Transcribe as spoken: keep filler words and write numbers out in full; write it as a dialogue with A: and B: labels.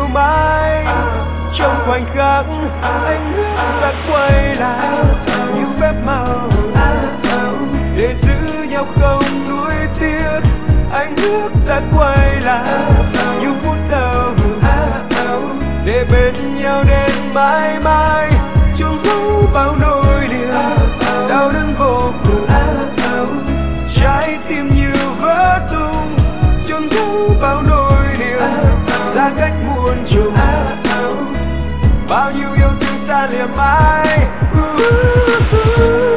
A: yêu mãi. Trong khoảnh khắc anh ước đã quay lại như phép màu để giữ nhau không nuối tiếc. Anh ước đã quay lại như phút đầu để bên nhau đến mãi mãi. Chung thấu bao nỗi niềm đau đớn vô cùng, trái tim như vỡ tung. Chung thấu bao nỗi niềm xa cách muôn trùng, bao nhiêu yêu thương xa lìa mãi.